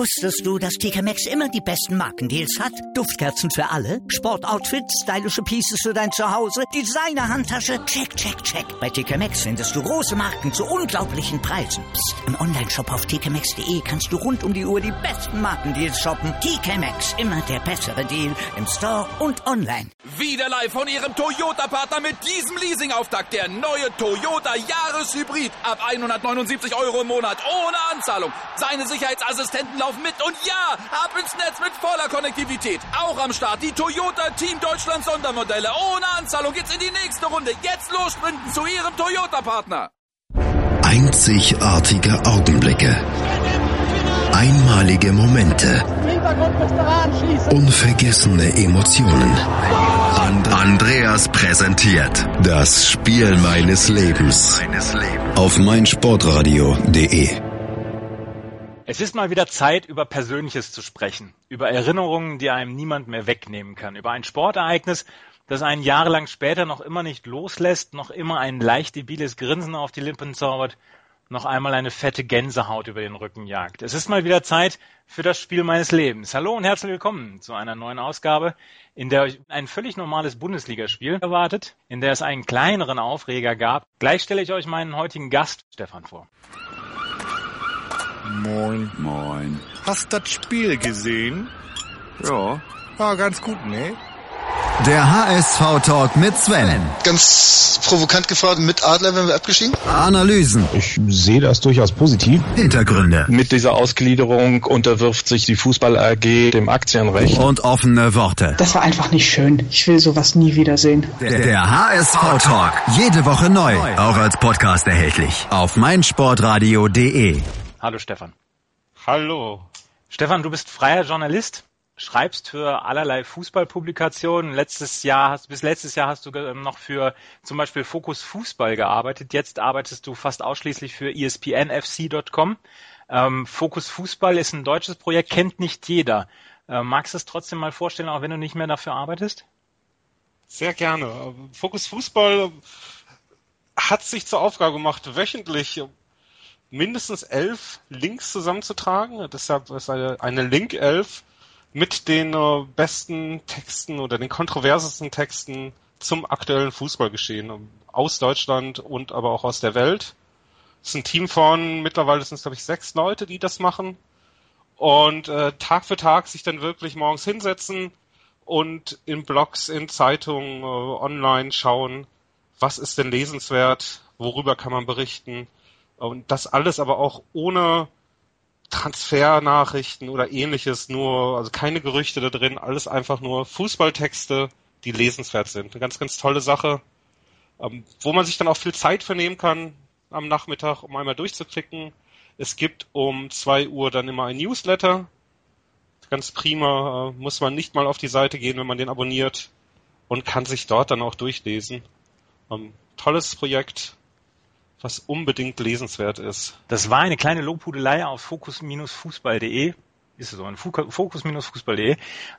Wusstest du, dass TK Maxx immer die besten Markendeals hat? Duftkerzen für alle, Sportoutfits, stylische Pieces für dein Zuhause, Designer-Handtasche, check, check, check. Bei TK Maxx findest du große Marken zu unglaublichen Preisen. Psst. Im Onlineshop auf tkmaxx.de kannst du rund um die Uhr die besten Markendeals shoppen. TK Maxx, immer der bessere Deal im Store und online. Wieder live von Ihrem Toyota-Partner mit diesem Leasing-Auftakt. Der neue Toyota Jahreshybrid. Ab 179 € im Monat. Ohne Anzahlung. Seine Sicherheitsassistenten laufen mit. Und ja, ab ins Netz mit voller Konnektivität. Auch am Start die Toyota Team Deutschland Sondermodelle. Ohne Anzahlung geht's in die nächste Runde. Jetzt los sprinten zu Ihrem Toyota-Partner. Einzigartige Augenblicke. Einmalige Momente. Unvergessene Emotionen. Andreas präsentiert das Spiel meines Lebens auf meinsportradio.de. Es ist mal wieder Zeit, über Persönliches zu sprechen, über Erinnerungen, die einem niemand mehr wegnehmen kann, über ein Sportereignis, das einen jahrelang später noch immer nicht loslässt, noch immer ein leicht debiles Grinsen auf die Lippen zaubert, noch einmal eine fette Gänsehaut über den Rücken jagt. Es ist mal wieder Zeit für das Spiel meines Lebens. Hallo und herzlich willkommen zu einer neuen Ausgabe, in der euch ein völlig normales Bundesligaspiel erwartet, in der es einen kleineren Aufreger gab. Gleich stelle ich euch meinen heutigen Gast, Stefan, vor. Moin. Moin. Hast das Spiel gesehen? Ja. War ganz gut, ne? Der HSV-Talk mit Sven. Ganz provokant gefragt, mit Adler wären wir abgestiegen? Analysen. Ich sehe das durchaus positiv. Hintergründe. Mit dieser Ausgliederung unterwirft sich die Fußball AG dem Aktienrecht. Und offene Worte. Das war einfach nicht schön. Ich will sowas nie wiedersehen. Der HSV-Talk. Jede Woche neu. Auch als Podcast erhältlich. Auf meinsportradio.de. Hallo Stefan. Hallo. Stefan, du bist freier Journalist, schreibst für allerlei Fußballpublikationen. Bis letztes Jahr hast du noch für zum Beispiel Focus Fußball gearbeitet. Jetzt arbeitest du fast ausschließlich für ESPNFC.com. Focus Fußball ist ein deutsches Projekt, kennt nicht jeder. Magst du es trotzdem mal vorstellen, auch wenn du nicht mehr dafür arbeitest? Sehr gerne. Focus Fußball hat sich zur Aufgabe gemacht, wöchentlich mindestens 11 Links zusammenzutragen. Deshalb ist eine Link-11 mit den besten Texten oder den kontroversesten Texten zum aktuellen Fußballgeschehen aus Deutschland und aber auch aus der Welt. Es ist ein Team von, mittlerweile sind es glaube ich 6 Leute, die das machen und Tag für Tag sich dann wirklich morgens hinsetzen und in Blogs, in Zeitungen, online schauen, was ist denn lesenswert, worüber kann man berichten. Und das alles aber auch ohne Transfernachrichten oder ähnliches, also keine Gerüchte da drin, alles einfach nur Fußballtexte, die lesenswert sind. Eine ganz, ganz tolle Sache, wo man sich dann auch viel Zeit vernehmen kann am Nachmittag, um einmal durchzuklicken. Es gibt um 2 Uhr dann immer ein Newsletter. Ganz prima, muss man nicht mal auf die Seite gehen, wenn man den abonniert und kann sich dort dann auch durchlesen. Tolles Projekt, was unbedingt lesenswert ist. Das war eine kleine Lobhudelei auf focus-fußball.de. Ist es so, focus-fußball.de.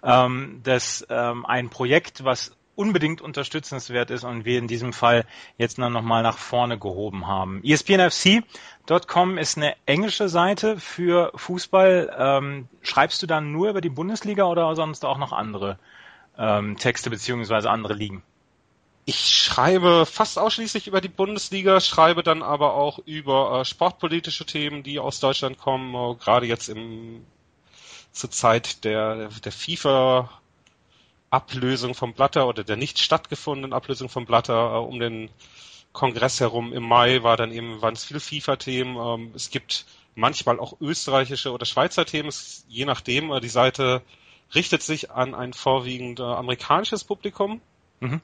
Das ein Projekt, was unbedingt unterstützenswert ist und wir in diesem Fall jetzt noch mal nach vorne gehoben haben. ESPNFC.com ist eine englische Seite für Fußball. Schreibst du dann nur über die Bundesliga oder sonst auch noch andere Texte beziehungsweise andere Ligen? Ich schreibe fast ausschließlich über die Bundesliga, schreibe dann aber auch über sportpolitische Themen, die aus Deutschland kommen, gerade jetzt zur Zeit der FIFA-Ablösung vom Blatter oder der nicht stattgefundenen Ablösung vom Blatter um den Kongress herum im Mai waren es viele FIFA-Themen. Es gibt manchmal auch österreichische oder Schweizer Themen, je nachdem. Die Seite richtet sich an ein vorwiegend amerikanisches Publikum. Mhm.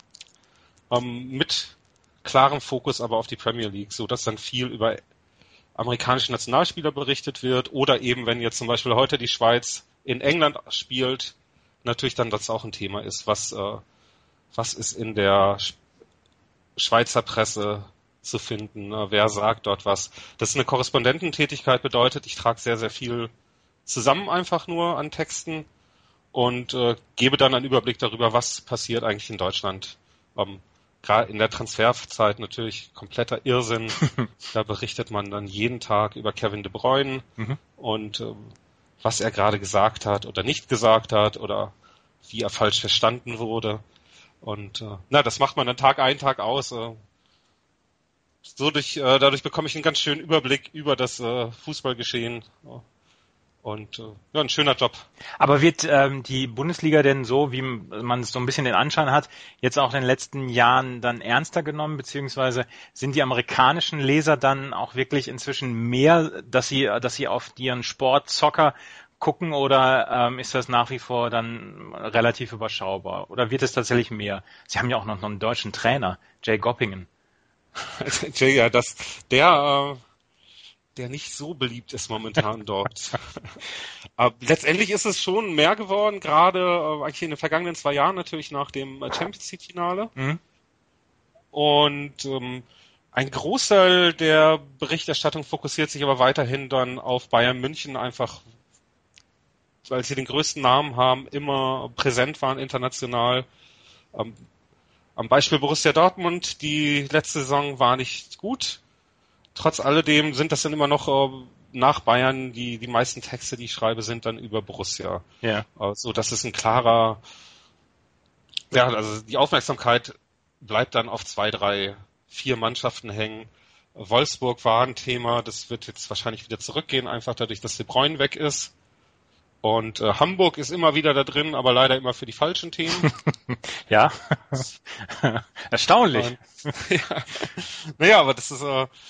Mit klarem Fokus aber auf die Premier League, so dass dann viel über amerikanische Nationalspieler berichtet wird oder eben, wenn jetzt zum Beispiel heute die Schweiz in England spielt, natürlich dann das auch ein Thema ist, was ist in der Schweizer Presse zu finden, wer sagt dort was. Das ist eine Korrespondententätigkeit, bedeutet, ich trage sehr, sehr viel zusammen einfach nur an Texten und gebe dann einen Überblick darüber, was passiert eigentlich in Deutschland. Gerade in der Transferzeit natürlich kompletter Irrsinn. Da berichtet man dann jeden Tag über Kevin De Bruyne und was er gerade gesagt hat oder nicht gesagt hat oder wie er falsch verstanden wurde. Und das macht man dann Tag ein, Tag aus. Dadurch bekomme ich einen ganz schönen Überblick über das Fußballgeschehen. Und ein schöner Job. Aber wird die Bundesliga denn so, wie man so ein bisschen den Anschein hat, jetzt auch in den letzten Jahren dann ernster genommen, beziehungsweise sind die amerikanischen Leser dann auch wirklich inzwischen mehr, dass sie auf ihren Sport, Soccer gucken, oder ist das nach wie vor dann relativ überschaubar? Oder wird es tatsächlich mehr? Sie haben ja auch noch einen deutschen Trainer, Jay Goppingen. Ja, der nicht so beliebt ist momentan dort. Aber letztendlich ist es schon mehr geworden, gerade eigentlich in den vergangenen 2 Jahren natürlich nach dem Champions League Finale. Mhm. Und ein Großteil der Berichterstattung fokussiert sich aber weiterhin dann auf Bayern München, einfach weil sie den größten Namen haben, immer präsent waren international. Am Beispiel Borussia Dortmund, die letzte Saison war nicht gut. Trotz alledem sind das dann immer noch nach Bayern, die meisten Texte, die ich schreibe, sind dann über Borussia. Ja. So, das ist ein klarer, also die Aufmerksamkeit bleibt dann auf 2, 3, 4 Mannschaften hängen. Wolfsburg war ein Thema, das wird jetzt wahrscheinlich wieder zurückgehen, einfach dadurch, dass De Bruyne weg ist. Und Hamburg ist immer wieder da drin, aber leider immer für die falschen Themen. Ja, erstaunlich. Naja, aber das ist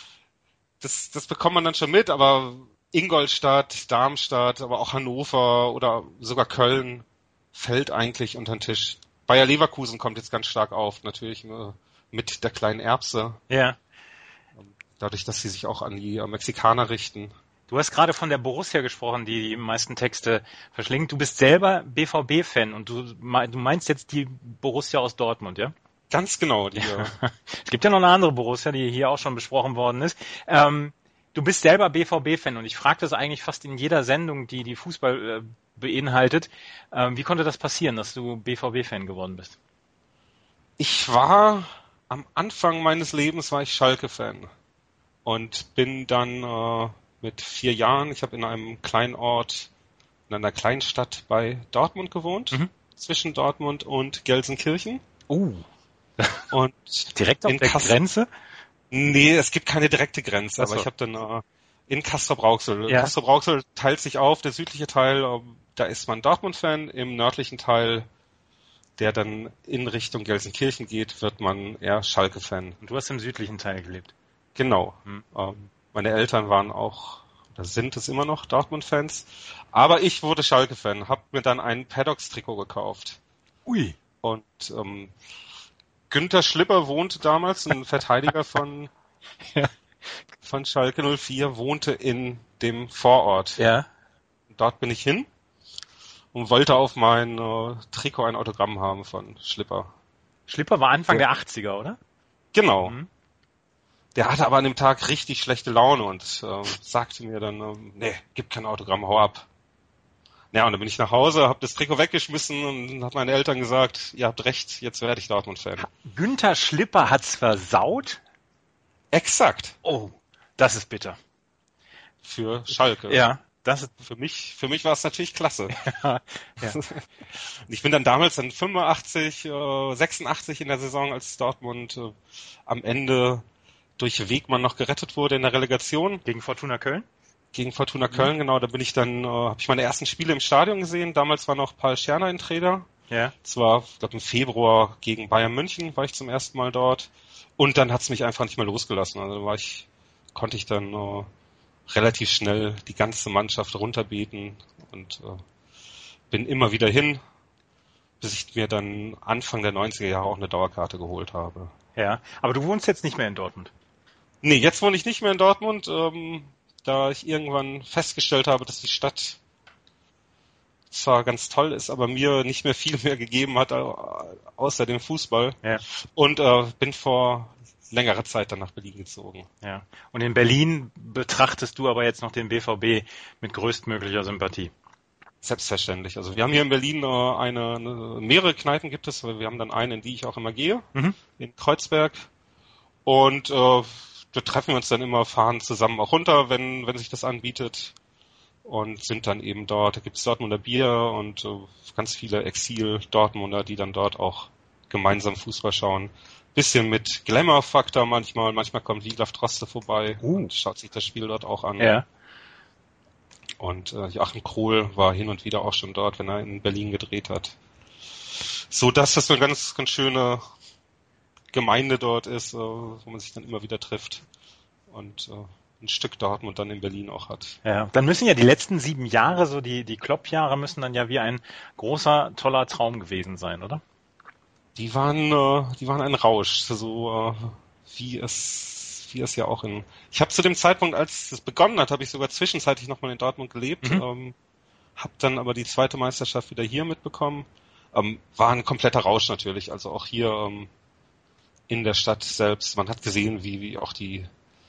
das bekommt man dann schon mit, aber Ingolstadt, Darmstadt, aber auch Hannover oder sogar Köln fällt eigentlich unter den Tisch. Bayer Leverkusen kommt jetzt ganz stark auf, natürlich mit der kleinen Erbse. Ja. Dadurch, dass sie sich auch an die Mexikaner richten. Du hast gerade von der Borussia gesprochen, die meisten Texte verschlingt. Du bist selber BVB-Fan und du meinst jetzt die Borussia aus Dortmund, ja? Ganz genau. Es gibt ja noch eine andere Borussia, die hier auch schon besprochen worden ist. Du bist selber BVB-Fan und ich frage das eigentlich fast in jeder Sendung, die Fußball beinhaltet. Wie konnte das passieren, dass du BVB-Fan geworden bist? Ich war am Anfang meines Lebens war ich Schalke-Fan und bin dann mit 4 Jahren, ich habe in einem kleinen Ort, in einer kleinen Stadt bei Dortmund gewohnt, zwischen Dortmund und Gelsenkirchen. Und direkt auf der Grenze? Nee, es gibt keine direkte Grenze, aber ich habe dann in Castrop-Rauxel. Ja. Castrop-Rauxel teilt sich auf, der südliche Teil, da ist man Dortmund-Fan, im nördlichen Teil, der dann in Richtung Gelsenkirchen geht, wird man eher Schalke-Fan. Und du hast im südlichen Teil gelebt? Genau. Meine Eltern waren auch, oder sind es immer noch, Dortmund-Fans. Aber ich wurde Schalke-Fan, habe mir dann ein Paddocks-Trikot gekauft. Ui. Und Günther Schlipper wohnte damals, ein Verteidiger von Schalke 04, wohnte in dem Vorort. Ja. Dort bin ich hin und wollte auf mein Trikot ein Autogramm haben von Schlipper. Schlipper war Anfang der 80er, oder? Genau. Der hatte aber an dem Tag richtig schlechte Laune und sagte mir dann, nee, gib kein Autogramm, hau ab. Ja, und dann bin ich nach Hause, habe das Trikot weggeschmissen und hat meine Eltern gesagt, ihr habt recht, jetzt werde ich Dortmund-Fan. Günther Schlipper hat's versaut? Exakt. Oh, das ist bitter. Für Schalke. Ja, das ist für mich war es natürlich klasse. Ja. Ich bin dann damals 85, 86 in der Saison, als Dortmund am Ende durch Wegmann noch gerettet wurde in der Relegation. Gegen Fortuna Köln? Gegen Fortuna Köln, genau. Da bin ich dann, habe ich meine ersten Spiele im Stadion gesehen. Damals war noch Paul Scherner ein Trainer. Ja. Das war, ich glaube, im Februar gegen Bayern München war ich zum ersten Mal dort. Und dann hat es mich einfach nicht mehr losgelassen. Also konnte ich dann relativ schnell die ganze Mannschaft runterbeten und bin immer wieder hin, bis ich mir dann Anfang der 90er Jahre auch eine Dauerkarte geholt habe. Ja, aber du wohnst jetzt nicht mehr in Dortmund? Nee, jetzt wohne ich nicht mehr in Dortmund, da ich irgendwann festgestellt habe, dass die Stadt zwar ganz toll ist, aber mir nicht mehr viel mehr gegeben hat, außer dem Fußball. Ja. Und bin vor längerer Zeit dann nach Berlin gezogen. Ja. Und in Berlin betrachtest du aber jetzt noch den BVB mit größtmöglicher Sympathie? Selbstverständlich. Also wir haben hier in Berlin mehrere Kneipen gibt es, aber wir haben dann eine, in die ich auch immer gehe, in Kreuzberg. Und da treffen wir uns dann immer, fahren zusammen auch runter, wenn sich das anbietet. und sind dann eben dort. Da gibt's Dortmunder Bier und ganz viele Exil-Dortmunder, die dann dort auch gemeinsam Fußball schauen. Bisschen mit Glamour-Faktor manchmal kommt Wiglaf Droste vorbei und schaut sich das Spiel dort auch an. Ja. Und Joachim Krohl war hin und wieder auch schon dort, wenn er in Berlin gedreht hat. So dass das so eine ganz, ganz schöne Gemeinde dort ist, wo man sich dann immer wieder trifft und ein Stück Dortmund dann in Berlin auch hat. Ja, dann müssen ja die letzten 7 Jahre, so die Klopp-Jahre, müssen dann ja wie ein großer, toller Traum gewesen sein, oder? Die waren ein Rausch, so wie es ja auch ich habe zu dem Zeitpunkt, als es begonnen hat, habe ich sogar zwischenzeitlich nochmal in Dortmund gelebt, habe dann aber die zweite Meisterschaft wieder hier mitbekommen. War ein kompletter Rausch natürlich, also auch hier in der Stadt selbst. Man hat gesehen, wie auch die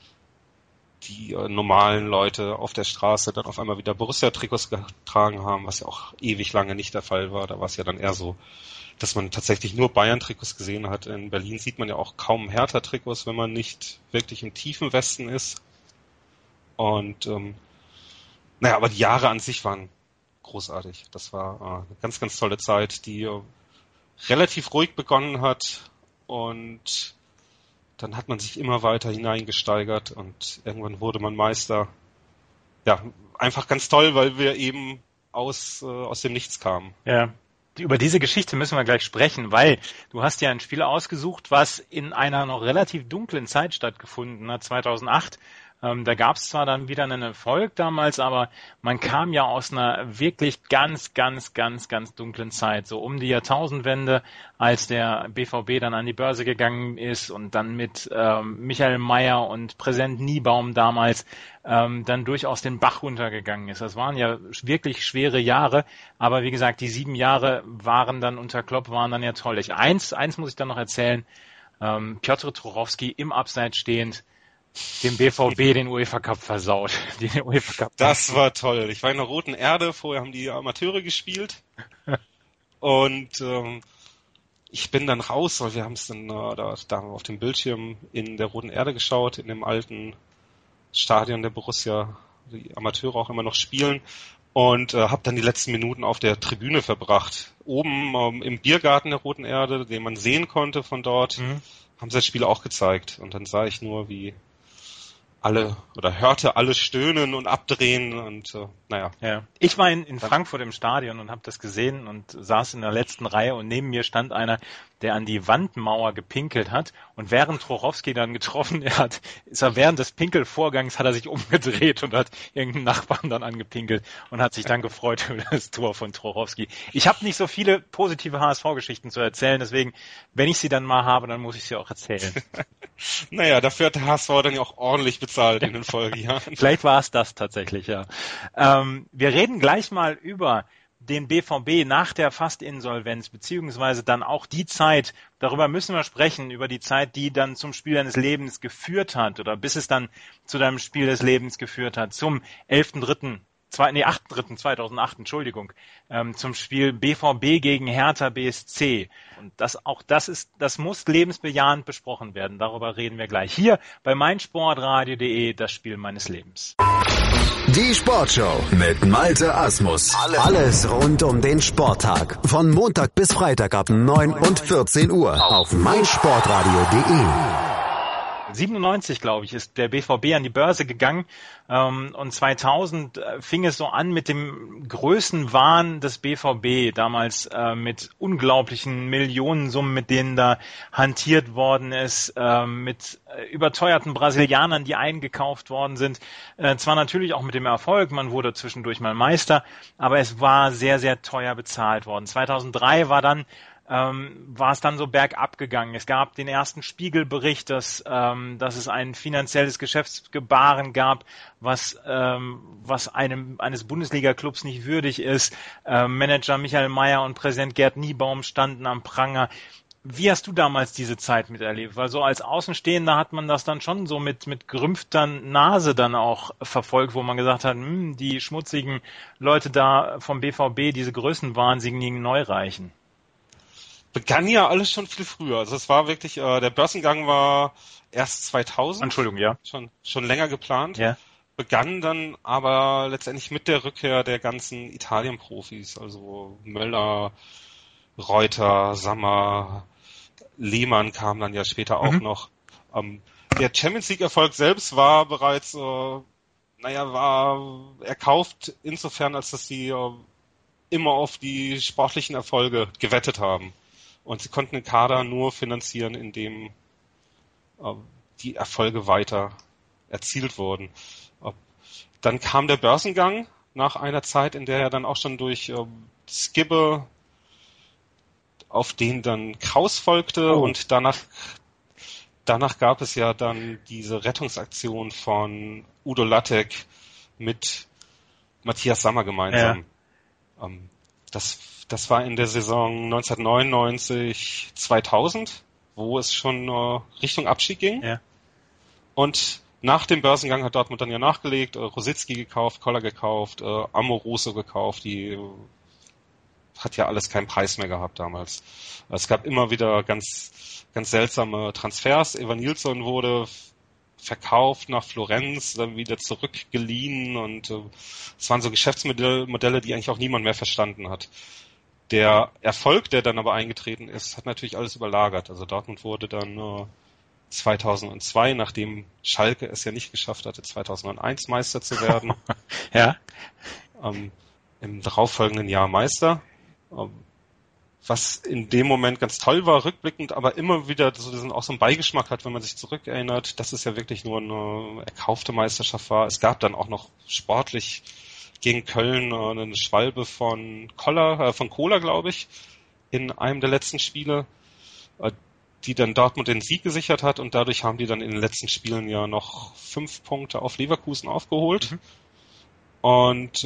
normalen Leute auf der Straße dann auf einmal wieder Borussia-Trikots getragen haben, was ja auch ewig lange nicht der Fall war. Da war es ja dann eher so, dass man tatsächlich nur Bayern-Trikots gesehen hat. In Berlin sieht man ja auch kaum Hertha-Trikots, wenn man nicht wirklich im tiefen Westen ist. Und aber die Jahre an sich waren großartig. Das war eine ganz, ganz tolle Zeit, die relativ ruhig begonnen hat und dann hat man sich immer weiter hineingesteigert und irgendwann wurde man Meister. Ja, einfach ganz toll, weil wir eben aus dem Nichts kamen. Ja. Über diese Geschichte müssen wir gleich sprechen, weil du hast ja ein Spiel ausgesucht, was in einer noch relativ dunklen Zeit stattgefunden hat, 2008. Da gab es zwar dann wieder einen Erfolg damals, aber man kam ja aus einer wirklich ganz, ganz, ganz, ganz dunklen Zeit, so um die Jahrtausendwende, als der BVB dann an die Börse gegangen ist und dann mit Michael Mayer und Präsident Niebaum damals dann durchaus den Bach runtergegangen ist. Das waren ja wirklich schwere Jahre, aber wie gesagt, die 7 Jahre waren dann unter Klopp, waren dann ja toll. Eins muss ich dann noch erzählen, Piotr Tuchowski im Abseits stehend, dem BVB den UEFA Cup versaut. Den UEFA Cup. Das war toll. Ich war in der Roten Erde, vorher haben die Amateure gespielt und ich bin dann raus, weil wir haben es dann da auf dem Bildschirm in der Roten Erde geschaut, in dem alten Stadion der Borussia, die Amateure auch immer noch spielen und habe dann die letzten Minuten auf der Tribüne verbracht. Oben im Biergarten der Roten Erde, den man sehen konnte von dort, haben sie das Spiel auch gezeigt und dann sah ich nur, wie hörte alle stöhnen und abdrehen und Ja. Ich war in Frankfurt im Stadion und habe das gesehen und saß in der letzten Reihe und neben mir stand einer, der an die Wandmauer gepinkelt hat und während Trochowski dann getroffen während des Pinkelvorgangs hat er sich umgedreht und hat irgendeinen Nachbarn dann angepinkelt und hat sich dann gefreut über das Tor von Trochowski. Ich habe nicht so viele positive HSV-Geschichten zu erzählen, deswegen, wenn ich sie dann mal habe, dann muss ich sie auch erzählen. Dafür hat der HSV dann ja auch ordentlich bezahlt in den Folgejahren. Vielleicht war es das tatsächlich, ja. Wir reden gleich mal über den BVB nach der Fast-Insolvenz, beziehungsweise dann auch die Zeit, darüber müssen wir sprechen, über die Zeit, die dann zum Spiel deines Lebens geführt hat oder bis es dann zu deinem Spiel des Lebens geführt hat, zum 8.3.2008, Entschuldigung, zum Spiel BVB gegen Hertha BSC. Und das muss lebensbejahend besprochen werden. Darüber reden wir gleich. Hier bei meinsportradio.de, das Spiel meines Lebens. Die Sportshow mit Malte Asmus. Alles rund um den Sporttag. Von Montag bis Freitag ab 9 und 14 Uhr auf meinsportradio.de. 97, glaube ich, ist der BVB an die Börse gegangen und 2000 fing es so an mit dem Größenwahn des BVB, damals mit unglaublichen Millionensummen, mit denen da hantiert worden ist, mit überteuerten Brasilianern, die eingekauft worden sind. Zwar natürlich auch mit dem Erfolg, man wurde zwischendurch mal Meister, aber es war sehr, sehr teuer bezahlt worden. 2003 war es dann so bergab gegangen. Es gab den ersten Spiegelbericht, dass es ein finanzielles Geschäftsgebaren gab, was eines Bundesliga-Clubs nicht würdig ist. Manager Michael Mayer und Präsident Gerd Niebaum standen am Pranger. Wie hast du damals diese Zeit miterlebt? Weil so als Außenstehender hat man das dann schon so mit gerümpfter Nase dann auch verfolgt, wo man gesagt hat, die schmutzigen Leute da vom BVB, diese größenwahnsinnigen Neureichen. Begann ja alles schon viel früher. Also es war wirklich, der Börsengang war erst 2000. Entschuldigung, ja. Schon länger geplant. Ja. begann dann aber letztendlich mit der Rückkehr der ganzen Italien-Profis, also Möller, Reuter, Sammer, Lehmann kam dann ja später auch noch. Der Champions League-Erfolg selbst war bereits, war erkauft insofern, als dass sie immer auf die sportlichen Erfolge gewettet haben. Und sie konnten den Kader nur finanzieren, indem die Erfolge weiter erzielt wurden. Dann kam der Börsengang nach einer Zeit, in der er dann auch schon durch Skibbe, auf den dann Kraus folgte, und danach gab es ja dann diese Rettungsaktion von Udo Lattek mit Matthias Sammer gemeinsam. Ja. Das war in der Saison 1999-2000, wo es schon Richtung Abstieg ging. Ja. Und nach dem Börsengang hat Dortmund dann ja nachgelegt, Rositzky gekauft, Koller gekauft, Amoroso gekauft, die hat ja alles keinen Preis mehr gehabt damals. Es gab immer wieder ganz seltsame Transfers. Evan Nilsson wurde verkauft nach Florenz, dann wieder zurückgeliehen, und es waren so Geschäftsmodelle, die eigentlich auch niemand mehr verstanden hat. Der Erfolg, der dann aber eingetreten ist, hat natürlich alles überlagert. Also Dortmund wurde dann 2002, nachdem Schalke es ja nicht geschafft hatte, 2001 Meister zu werden. Ja. Im darauffolgenden Jahr Meister. Was in dem Moment ganz toll war, rückblickend, aber immer wieder so einen Beigeschmack hat, wenn man sich zurückerinnert, dass es ja wirklich nur eine erkaufte Meisterschaft war. Es gab dann auch noch sportlich gegen Köln eine Schwalbe von Kohler, glaube ich, in einem der letzten Spiele, die dann Dortmund den Sieg gesichert hat, und dadurch haben die dann in den letzten Spielen ja noch 5 Punkte auf Leverkusen aufgeholt. Und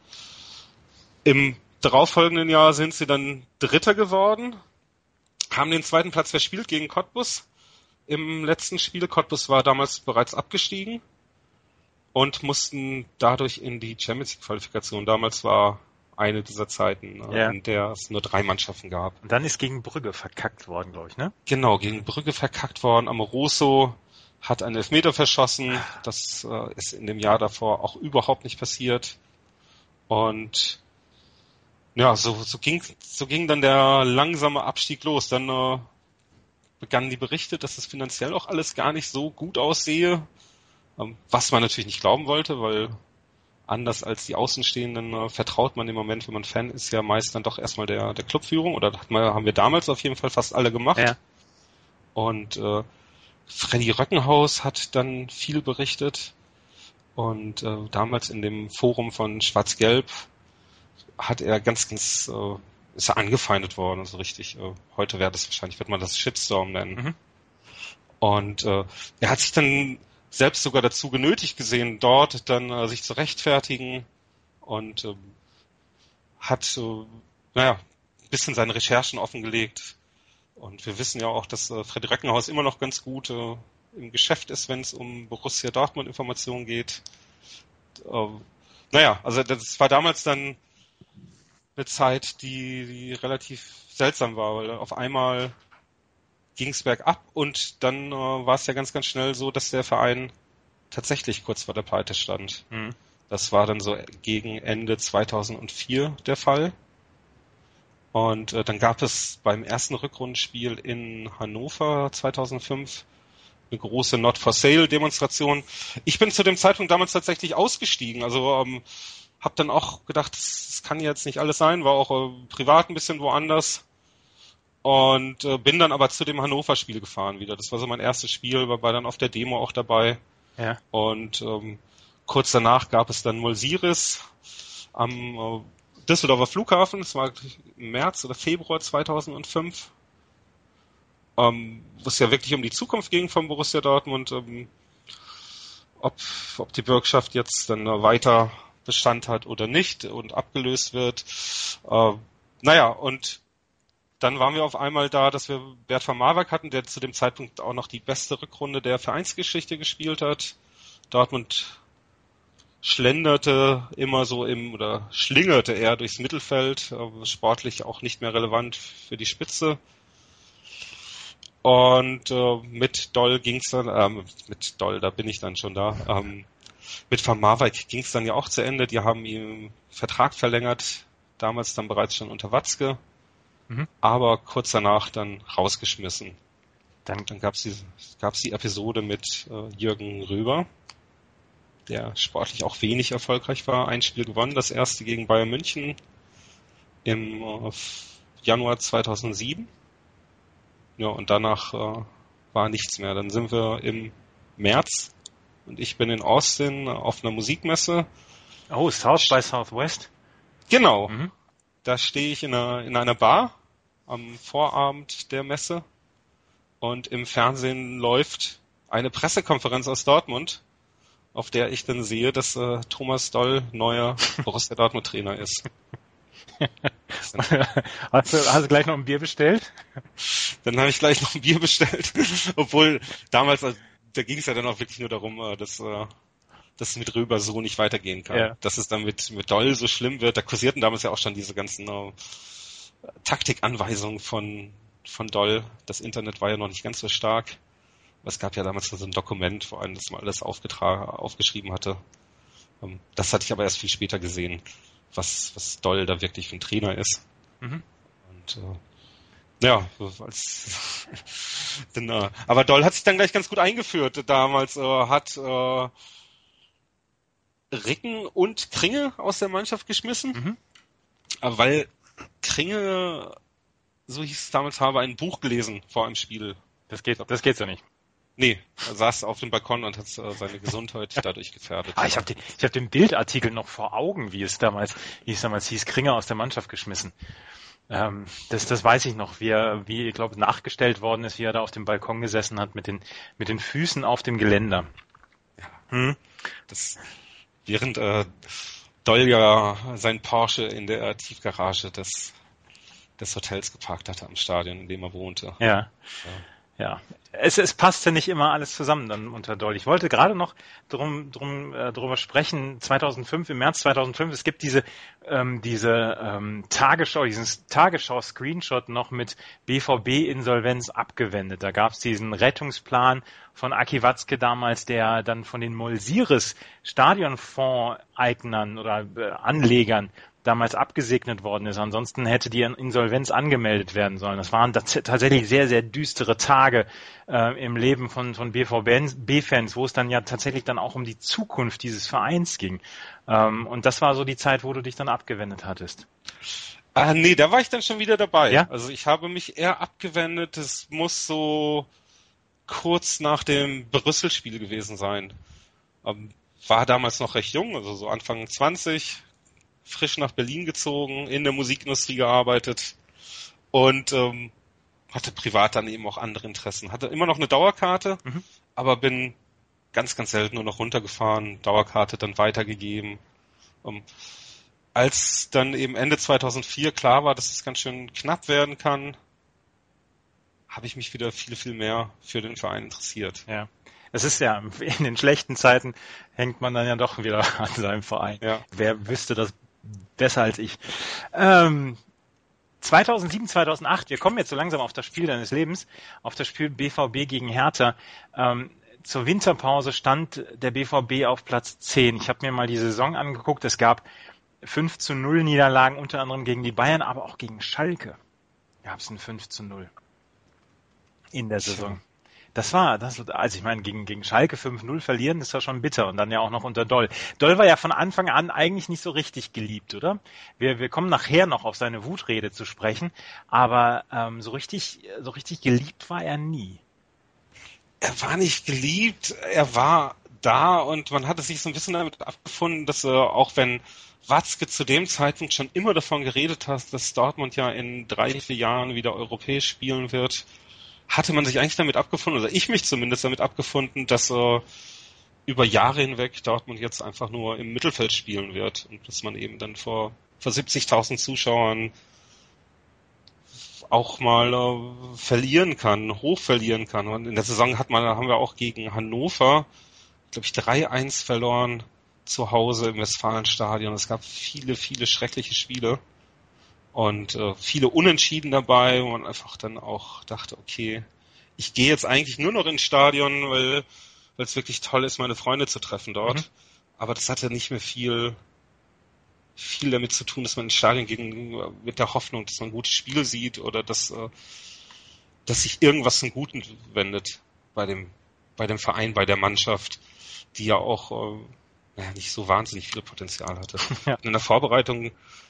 im darauffolgenden Jahr sind sie dann Dritter geworden, haben den 2. Platz verspielt gegen Cottbus im letzten Spiel. Cottbus war damals bereits abgestiegen und mussten dadurch in die Champions League Qualifikation. Damals war eine dieser Zeiten, in der es nur 3 Mannschaften gab. Und dann ist gegen Brügge verkackt worden, glaube ich, ne? Genau, gegen Brügge verkackt worden. Amoroso hat einen Elfmeter verschossen. Das ist in dem Jahr davor auch überhaupt nicht passiert. Und ja, so ging dann der langsame Abstieg los. Dann begannen die Berichte, dass es finanziell auch alles gar nicht so gut aussehe, was man natürlich nicht glauben wollte, weil anders als die Außenstehenden vertraut man im Moment, wenn man Fan ist, ja meist dann doch erstmal der Clubführung, oder haben wir damals auf jeden Fall fast alle gemacht. Ja. Und Freddy Röckenhaus hat dann viel berichtet, und damals in dem Forum von Schwarz-Gelb hat er ist er angefeindet worden, also richtig. Heute wird man das Shitstorm nennen. Und er hat sich dann selbst sogar dazu genötigt gesehen, dort dann sich zu rechtfertigen, und hat ein bisschen seine Recherchen offengelegt. Und wir wissen ja auch, dass Freddy Röckenhaus immer noch ganz gut im Geschäft ist, wenn es um Borussia Dortmund Informationen geht. Also das war damals dann eine Zeit, die relativ seltsam war, weil auf einmal ging es bergab, und dann war es ja ganz, ganz schnell so, dass der Verein tatsächlich kurz vor der Pleite stand. Das war dann so gegen Ende 2004 der Fall. Und dann gab es beim ersten Rückrundenspiel in Hannover 2005 eine große Not for Sale Demonstration. Ich bin zu dem Zeitpunkt damals tatsächlich ausgestiegen, also hab dann auch gedacht, das kann jetzt nicht alles sein, war auch privat ein bisschen woanders, und bin dann aber zu dem Hannover-Spiel gefahren wieder. Das war so mein erstes Spiel, war dann auf der Demo auch dabei. Ja. Und kurz danach gab es dann Mulsiris am Düsseldorfer Flughafen. Das war im März oder Februar 2005. Wo es ja wirklich um die Zukunft ging von Borussia Dortmund. Ob die Bürgschaft jetzt dann weiter Bestand hat oder nicht und abgelöst wird. Und dann waren wir auf einmal da, dass wir Bert van Marwijk hatten, der zu dem Zeitpunkt auch noch die beste Rückrunde der Vereinsgeschichte gespielt hat. Dortmund schlenderte immer so schlingerte eher durchs Mittelfeld, sportlich auch nicht mehr relevant für die Spitze. Und mit Doll ging's dann, da bin ich dann schon da. mit Van Marwijk ging es dann ja auch zu Ende. Die haben ihm Vertrag verlängert, damals dann bereits schon unter Watzke, aber kurz danach dann rausgeschmissen. Dann gab's die Episode mit Jürgen Röber, der sportlich auch wenig erfolgreich war. Ein Spiel gewonnen, das erste gegen Bayern München im Januar 2007. Ja, und danach war nichts mehr. Dann sind wir im März und ich bin in Austin auf einer Musikmesse. Oh, South by Southwest? Genau. Da stehe ich in einer Bar am Vorabend der Messe und im Fernsehen läuft eine Pressekonferenz aus Dortmund, auf der ich dann sehe, dass Thomas Doll neuer Borussia Dortmund Trainer ist. Hast du gleich noch ein Bier bestellt? Dann habe ich gleich noch ein Bier bestellt. Obwohl damals, da ging es ja dann auch wirklich nur darum, dass es mit Röber so nicht weitergehen kann. Ja. Dass es dann mit Doll so schlimm wird. Da kursierten damals ja auch schon diese ganzen Taktikanweisungen von Doll. Das Internet war ja noch nicht ganz so stark. Es gab ja damals so ein Dokument, wo einem das mal alles aufgeschrieben hatte. Das hatte ich aber erst viel später gesehen, was Doll da wirklich für ein Trainer ist. Und ja, aber Doll hat sich dann gleich ganz gut eingeführt. Damals hat Ricken und Kringe aus der Mannschaft geschmissen, weil Kringe, so hieß es damals, habe ein Buch gelesen vor einem Spiel. Das geht so nicht. Nee, er saß auf dem Balkon und hat seine Gesundheit dadurch gefährdet. Ich hab den Bildartikel noch vor Augen, wie es damals hieß, Kringer aus der Mannschaft geschmissen. Das weiß ich noch, wie ich glaube, nachgestellt worden ist, wie er da auf dem Balkon gesessen hat mit den Füßen auf dem Geländer. Das, während Doll ja sein Porsche in der Tiefgarage des Hotels geparkt hatte am Stadion, in dem er wohnte. Ja. Es passte nicht immer alles zusammen dann unter Doll. Ich wollte gerade noch drüber sprechen, im März 2005, es gibt diese Tagesschau, diesen Tagesschau-Screenshot noch mit BVB-Insolvenz abgewendet. Da gab es diesen Rettungsplan von Aki Watzke damals, der dann von den Molsires Stadionfonds-Eignern oder Anlegern damals abgesegnet worden ist. Ansonsten hätte die Insolvenz angemeldet werden sollen. Das waren tatsächlich sehr, sehr düstere Tage im Leben von BVB-Fans, wo es dann ja tatsächlich dann auch um die Zukunft dieses Vereins ging. Und das war so die Zeit, wo du dich dann abgewendet hattest. Nee, da war ich dann schon wieder dabei. Ja? Also ich habe mich eher abgewendet. Es muss so kurz nach dem Brüssel-Spiel gewesen sein. War damals noch recht jung, also so Anfang 20, frisch nach Berlin gezogen, in der Musikindustrie gearbeitet und hatte privat dann eben auch andere Interessen. Hatte immer noch eine Dauerkarte, aber bin ganz, ganz selten nur noch runtergefahren, Dauerkarte dann weitergegeben. Als dann eben Ende 2004 klar war, dass es ganz schön knapp werden kann, habe ich mich wieder viel, viel mehr für den Verein interessiert. Ja. Es ist ja, in den schlechten Zeiten hängt man dann ja doch wieder an seinem Verein. Ja. Wer wüsste das besser als ich. 2007, 2008, wir kommen jetzt so langsam auf das Spiel deines Lebens, auf das Spiel BVB gegen Hertha. Zur Winterpause stand der BVB auf Platz 10. Ich habe mir mal die Saison angeguckt. Es gab 5-0 Niederlagen, unter anderem gegen die Bayern, aber auch gegen Schalke gab es ein 5-0 in der Saison. Also ich meine, gegen Schalke 5-0 verlieren, das ist ja schon bitter und dann ja auch noch unter Doll. Doll war ja von Anfang an eigentlich nicht so richtig geliebt, oder? Wir kommen nachher noch auf seine Wutrede zu sprechen, aber so richtig geliebt war er nie. Er war nicht geliebt, er war da und man hatte sich so ein bisschen damit abgefunden, dass auch wenn Watzke zu dem Zeitpunkt schon immer davon geredet hat, dass Dortmund ja in 3-4 Jahren wieder europäisch spielen wird, hatte man sich eigentlich damit abgefunden, oder ich mich zumindest damit abgefunden, dass über Jahre hinweg Dortmund jetzt einfach nur im Mittelfeld spielen wird und dass man eben dann vor 70.000 Zuschauern auch mal verlieren kann, hoch verlieren kann. Und in der Saison haben wir auch gegen Hannover, glaube ich, 3-1 verloren zu Hause im Westfalenstadion. Es gab viele, viele schreckliche Spiele. Und viele Unentschieden dabei, wo man einfach dann auch dachte, okay, ich gehe jetzt eigentlich nur noch ins Stadion, weil es wirklich toll ist, meine Freunde zu treffen dort. aber das hatte nicht mehr viel damit zu tun, dass man ins Stadion ging mit der Hoffnung, dass man ein gutes Spiel sieht oder dass sich irgendwas zum Guten wendet bei dem Verein, bei der Mannschaft, die ja auch nicht so wahnsinnig viel Potenzial hatte. Ja. In der Vorbereitung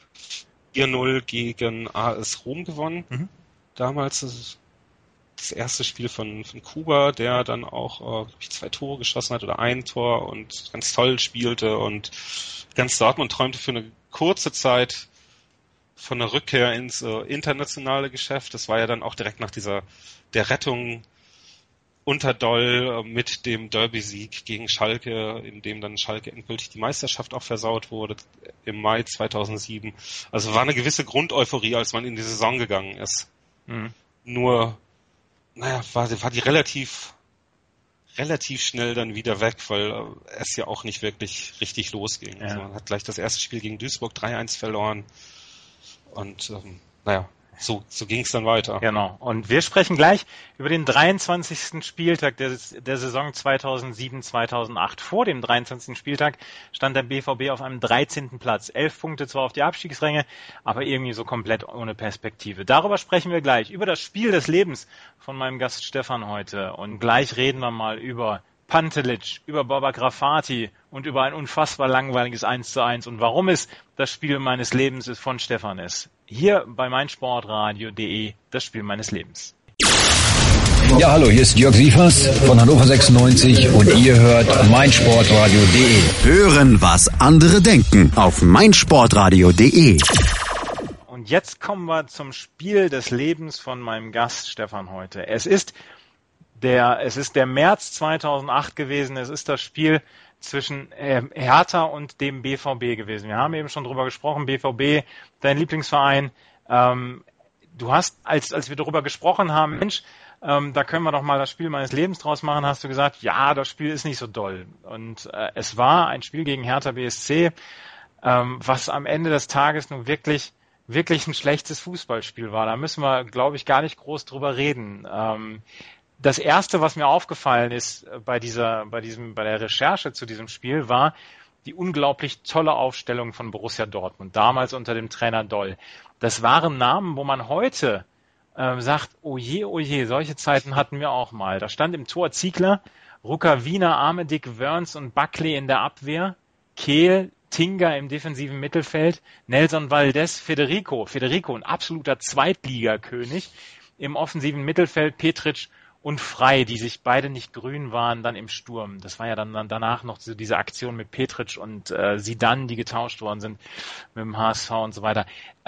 4-0 gegen AS Rom gewonnen. Damals das erste Spiel von Kuba, der dann auch 2 Tore geschossen hat oder 1 Tor und ganz toll spielte und ganz Dortmund träumte für eine kurze Zeit von der Rückkehr ins internationale Geschäft. Das war ja dann auch direkt nach der Rettung unter Doll mit dem Derby-Sieg gegen Schalke, in dem dann Schalke endgültig die Meisterschaft auch versaut wurde im Mai 2007. Also war eine gewisse Grundeuphorie, als man in die Saison gegangen ist. Nur, war die relativ schnell dann wieder weg, weil es ja auch nicht wirklich richtig losging. Ja. Also man hat gleich das erste Spiel gegen Duisburg 3-1 verloren und so ging es dann weiter. Genau. Und wir sprechen gleich über den 23. Spieltag der Saison 2007-2008. Vor dem 23. Spieltag stand der BVB auf einem 13. Platz. 11 Punkte zwar auf die Abstiegsränge, aber irgendwie so komplett ohne Perspektive. Darüber sprechen wir gleich. Über das Spiel des Lebens von meinem Gast Stefan heute. Und gleich reden wir mal über Pantelic, über Baba Grafati und über ein unfassbar langweiliges 1:1 und warum es das Spiel meines Lebens ist von Stefan ist. Hier bei meinsportradio.de, das Spiel meines Lebens. Ja, hallo, hier ist Jörg Sievers von Hannover 96 und ihr hört meinsportradio.de. Hören, was andere denken auf meinsportradio.de. Und jetzt kommen wir zum Spiel des Lebens von meinem Gast Stefan heute. Es ist der März 2008 gewesen. Es ist das Spiel zwischen Hertha und dem BVB gewesen. Wir haben eben schon drüber gesprochen. BVB, dein Lieblingsverein. Du hast, als wir darüber gesprochen haben, Mensch, da können wir doch mal das Spiel meines Lebens draus machen, hast du gesagt, ja, das Spiel ist nicht so doll. Und es war ein Spiel gegen Hertha BSC, was am Ende des Tages nun wirklich ein schlechtes Fußballspiel war. Da müssen wir, glaube ich, gar nicht groß drüber reden. Das erste, was mir aufgefallen ist bei der Recherche zu diesem Spiel, war die unglaublich tolle Aufstellung von Borussia Dortmund, damals unter dem Trainer Doll. Das waren Namen, wo man heute sagt, oh je, solche Zeiten hatten wir auch mal. Da stand im Tor Ziegler, Rucker, Wiener, Armedick, Wörns und Buckley in der Abwehr, Kehl, Tinga im defensiven Mittelfeld, Nelson Valdez, Federico, ein absoluter Zweitligakönig, im offensiven Mittelfeld Petric und Frei, die sich beide nicht grün waren, dann im Sturm. Das war ja dann danach noch diese Aktion mit Petric und Zidane, die getauscht worden sind mit dem HSV und so weiter.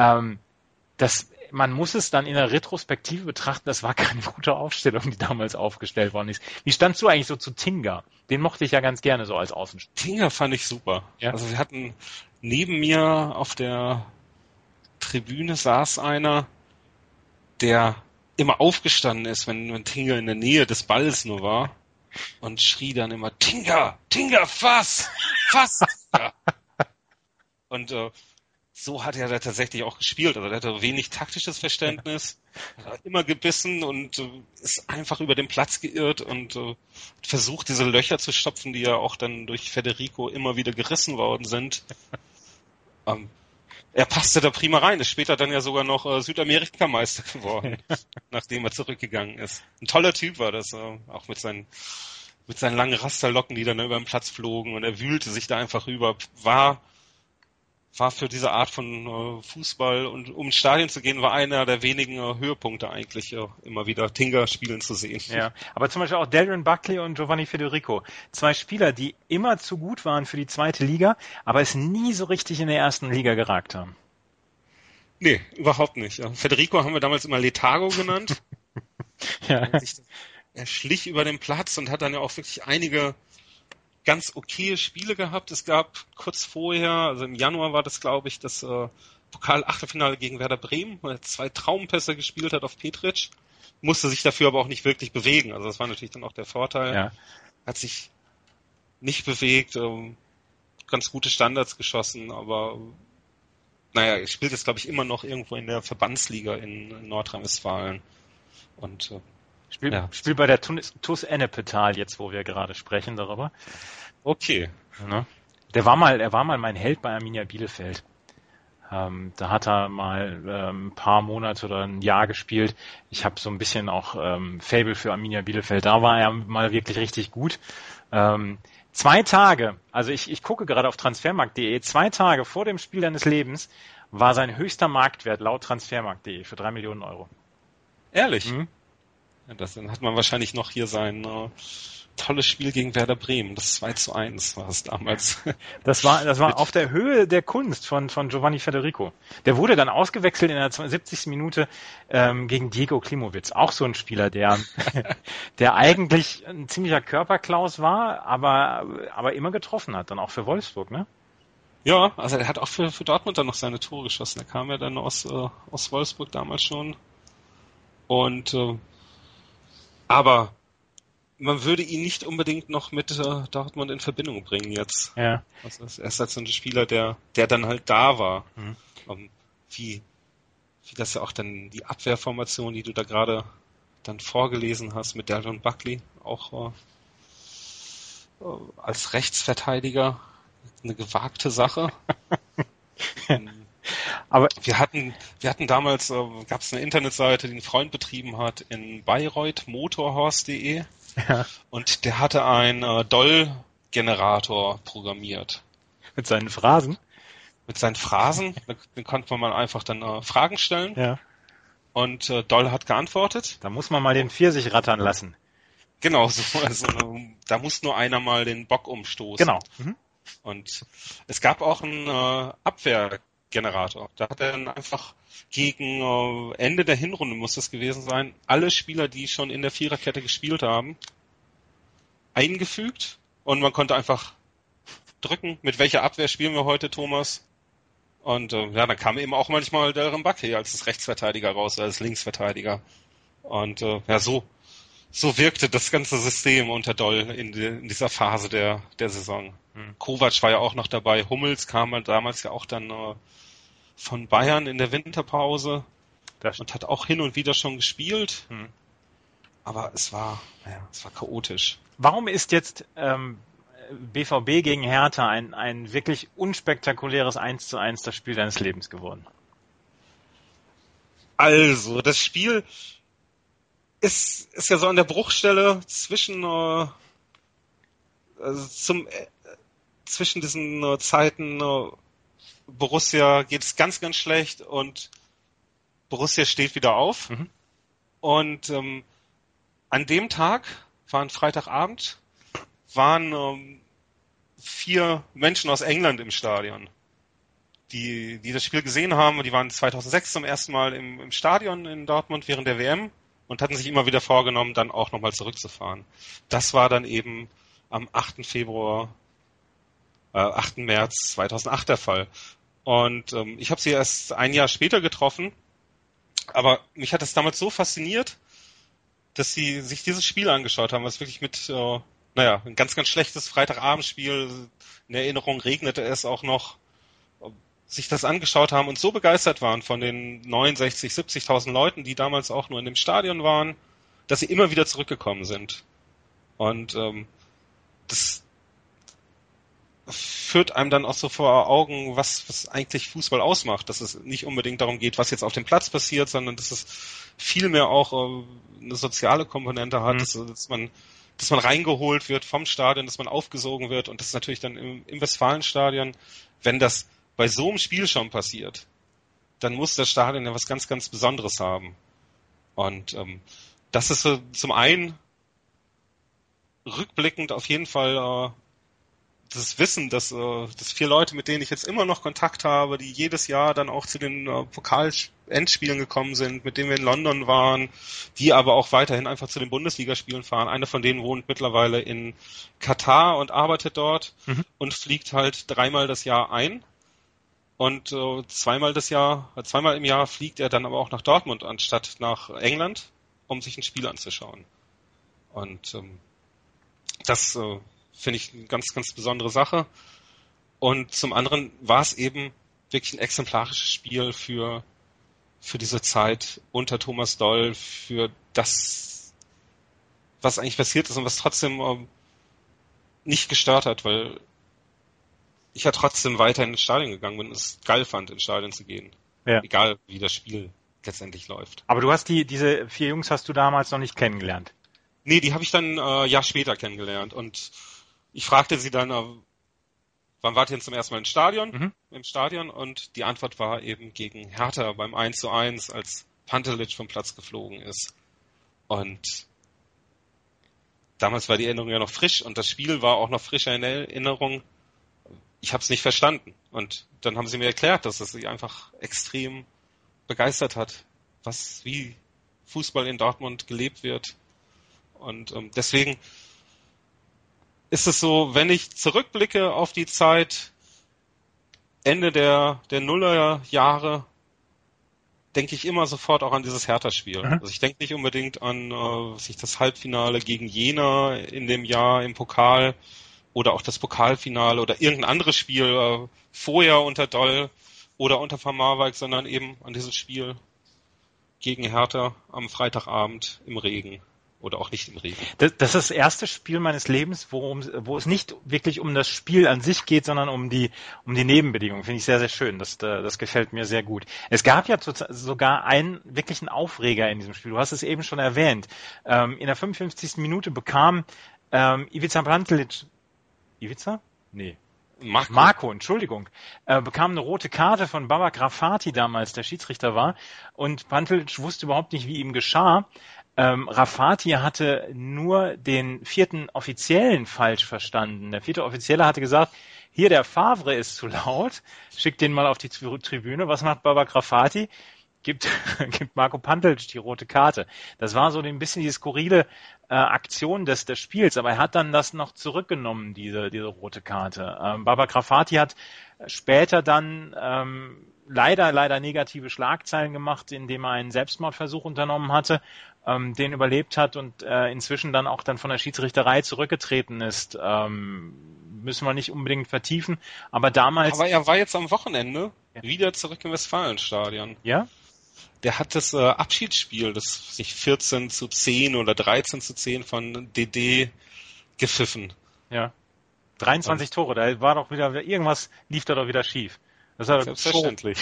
Man muss es dann in der Retrospektive betrachten, das war keine gute Aufstellung, die damals aufgestellt worden ist. Wie standst du eigentlich so zu Tinga? Den mochte ich ja ganz gerne so als Außenstürmer. Tinga fand ich super. Ja? Also wir hatten neben mir auf der Tribüne saß einer, der immer aufgestanden ist, wenn Tinga in der Nähe des Balls nur war und schrie dann immer, Tinga, fass! Ja. Und so hat er da tatsächlich auch gespielt. Also der hatte wenig taktisches Verständnis, hat immer gebissen und ist einfach über den Platz geirrt und versucht, diese Löcher zu stopfen, die ja auch dann durch Federico immer wieder gerissen worden sind. Er passte da prima rein, ist später dann ja sogar noch Südamerikameister geworden, nachdem er zurückgegangen ist. Ein toller Typ war das, auch mit seinen langen Rasterlocken, die dann über den Platz flogen und er wühlte sich da einfach rüber, war für diese Art von Fußball und um ins Stadion zu gehen, war einer der wenigen Höhepunkte eigentlich immer wieder Tinga spielen zu sehen. Ja, aber zum Beispiel auch Darren Buckley und Giovanni Federico. 2 Spieler, die immer zu gut waren für die zweite Liga, aber es nie so richtig in der ersten Liga geragt haben. Nee, überhaupt nicht. Federico haben wir damals immer Letago genannt. Ja. Er schlich über den Platz und hat dann ja auch wirklich einige ganz okaye Spiele gehabt. Es gab kurz vorher, also im Januar war das, glaube ich, das Pokal-Achtelfinale gegen Werder Bremen, wo er 2 Traumpässe gespielt hat auf Petric, musste sich dafür aber auch nicht wirklich bewegen. Also das war natürlich dann auch der Vorteil. Ja. Hat sich nicht bewegt, ganz gute Standards geschossen, aber er spielt jetzt, glaube ich, immer noch irgendwo in der Verbandsliga in Nordrhein-Westfalen. Und Spiel bei der TuS Ennepetal jetzt, wo wir gerade sprechen darüber. Okay. Ja. Er war mal mein Held bei Arminia Bielefeld. Da hat er mal ein paar Monate oder ein Jahr gespielt. Ich habe so ein bisschen auch Faible für Arminia Bielefeld. Da war er mal wirklich richtig gut. 2 Tage, also ich gucke gerade auf transfermarkt.de, 2 Tage vor dem Spiel deines Lebens war sein höchster Marktwert laut transfermarkt.de für 3 Millionen Euro. Ehrlich? Mhm. Ja, dann hat man wahrscheinlich noch hier sein tolles Spiel gegen Werder Bremen. Das 2:1 war es damals. Das war auf der Höhe der Kunst von Giovanni Federico. Der wurde dann ausgewechselt in der 70. Minute gegen Diego Klimowitz. Auch so ein Spieler, der eigentlich ein ziemlicher Körperklaus war, aber immer getroffen hat, dann auch für Wolfsburg, ne? Ja, also er hat auch für Dortmund dann noch seine Tore geschossen. Er kam ja dann aus Wolfsburg damals schon. Und aber man würde ihn nicht unbedingt noch mit Dortmund in Verbindung bringen jetzt. Ja. Also er ist halt so ein Spieler, der dann halt da war. Mhm. Wie das ja auch dann die Abwehrformation, die du da gerade dann vorgelesen hast mit Delton Buckley, auch als Rechtsverteidiger eine gewagte Sache. Aber wir hatten damals, gab es eine Internetseite, die ein Freund betrieben hat in Bayreuth, motorhorse.de. Ja. Und der hatte einen Doll-Generator programmiert. Mit seinen Phrasen? Mit seinen Phrasen. Den konnte man mal einfach dann Fragen stellen. Ja. Und Doll hat geantwortet. Da muss man mal den Pfirsich rattern lassen. Genau, da muss nur einer mal den Bock umstoßen. Genau. Mhm. Und es gab auch einen Abwehrgenerator. Da hat er dann einfach gegen Ende der Hinrunde, muss das gewesen sein, alle Spieler, die schon in der Viererkette gespielt haben, eingefügt. Und man konnte einfach drücken, mit welcher Abwehr spielen wir heute, Thomas? Und dann kam eben auch manchmal Delton Buckley als Rechtsverteidiger raus, als Linksverteidiger. Und so wirkte das ganze System unter Doll in dieser Phase der Saison. Kovac war ja auch noch dabei. Hummels kam halt damals ja auch dann von Bayern in der Winterpause und hat auch hin und wieder schon gespielt. Aber es war chaotisch. Warum ist jetzt BVB gegen Hertha ein wirklich unspektakuläres 1:1 das Spiel deines Lebens geworden? Also, das Spiel ist ja so an der Bruchstelle zwischen zwischen diesen Zeiten Borussia geht es ganz, ganz schlecht und Borussia steht wieder auf. Mhm. Und an dem Tag, war ein Freitagabend, waren 4 Menschen aus England im Stadion, die das Spiel gesehen haben. Die waren 2006 zum ersten Mal im Stadion in Dortmund während der WM und hatten sich immer wieder vorgenommen, dann auch nochmal zurückzufahren. Das war dann eben am 8. März 2008 der Fall. Und ich habe sie erst ein Jahr später getroffen, aber mich hat es damals so fasziniert, dass sie sich dieses Spiel angeschaut haben, was wirklich mit, ein ganz, ganz schlechtes Freitagabendspiel, in Erinnerung regnete es auch noch, sich das angeschaut haben und so begeistert waren von den 69.000, 70.000 Leuten, die damals auch nur in dem Stadion waren, dass sie immer wieder zurückgekommen sind. Und das führt einem dann auch so vor Augen, was eigentlich Fußball ausmacht, dass es nicht unbedingt darum geht, was jetzt auf dem Platz passiert, sondern dass es vielmehr auch eine soziale Komponente hat, dass man reingeholt wird vom Stadion, dass man aufgesogen wird und das ist natürlich dann im Westfalenstadion, wenn das bei so einem Spiel schon passiert, dann muss das Stadion ja was ganz, ganz Besonderes haben. Und das ist so zum einen rückblickend auf jeden Fall das Wissen, dass 4 Leute, mit denen ich jetzt immer noch Kontakt habe, die jedes Jahr dann auch zu den Pokal-Endspielen gekommen sind, mit denen wir in London waren, die aber auch weiterhin einfach zu den Bundesligaspielen fahren. Einer von denen wohnt mittlerweile in Katar und arbeitet dort und fliegt halt 3-mal das Jahr ein. Und zweimal im Jahr fliegt er dann aber auch nach Dortmund, anstatt nach England, um sich ein Spiel anzuschauen. Und das finde ich eine ganz, ganz besondere Sache. Und zum anderen war es eben wirklich ein exemplarisches Spiel für diese Zeit unter Thomas Doll, für das, was eigentlich passiert ist und was trotzdem nicht gestört hat, weil ich ja trotzdem weiter ins Stadion gegangen bin und es geil fand, ins Stadion zu gehen. Ja. Egal, wie das Spiel letztendlich läuft. Aber du hast diese 4 Jungs hast du damals noch nicht kennengelernt? Nee, die habe ich dann ein Jahr später kennengelernt. Und ich fragte sie dann, wann wart ihr denn zum ersten Mal im Stadion? Und die Antwort war eben gegen Hertha beim 1:1, als Pantelic vom Platz geflogen ist. Und damals war die Erinnerung ja noch frisch und das Spiel war auch noch frischer in der Erinnerung. Ich habe es nicht verstanden. Und dann haben sie mir erklärt, dass es sich einfach extrem begeistert hat, wie Fußball in Dortmund gelebt wird. Und deswegen ist es so, wenn ich zurückblicke auf die Zeit Ende der Nullerjahre, denke ich immer sofort auch an dieses Hertha-Spiel. Also ich denke nicht unbedingt an das Halbfinale gegen Jena in dem Jahr im Pokal oder auch das Pokalfinale oder irgendein anderes Spiel vorher unter Doll oder unter Van Marwijk, sondern eben an dieses Spiel gegen Hertha am Freitagabend im Regen. Oder auch nicht im Regen. Das ist das erste Spiel meines Lebens, wo es nicht wirklich um das Spiel an sich geht, sondern um die Nebenbedingungen. Finde ich sehr, sehr schön. Das gefällt mir sehr gut. Es gab ja sogar einen wirklichen Aufreger in diesem Spiel. Du hast es eben schon erwähnt. In der 55. Minute bekam Ivica Pantelic. Ivica? Nee. Marco, Entschuldigung, bekam eine rote Karte von Babak Rafati damals, der Schiedsrichter war. Und Pantelic wusste überhaupt nicht, wie ihm geschah. Rafati hatte nur den 4. Offiziellen falsch verstanden. Der 4. Offizielle hatte gesagt, hier der Favre ist zu laut, schickt den mal auf die Tribüne. Was macht Babak Rafati? Gibt Marco Pantelic die rote Karte. Das war so ein bisschen die skurrile Aktion des Spiels, aber er hat dann das noch zurückgenommen, diese rote Karte. Babak Rafati hat später dann leider negative Schlagzeilen gemacht, indem er einen Selbstmordversuch unternommen hatte, den überlebt hat und inzwischen dann auch dann von der Schiedsrichterei zurückgetreten ist. Müssen wir nicht unbedingt vertiefen, aber damals... Aber er war jetzt am Wochenende wieder zurück im Westfalenstadion. Ja? Der hat das Abschiedsspiel, das sich 14:10 oder 13:10 von DD gepfiffen. Ja. 23 Tore, da war doch wieder, irgendwas lief da doch wieder schief. Das war selbstverständlich.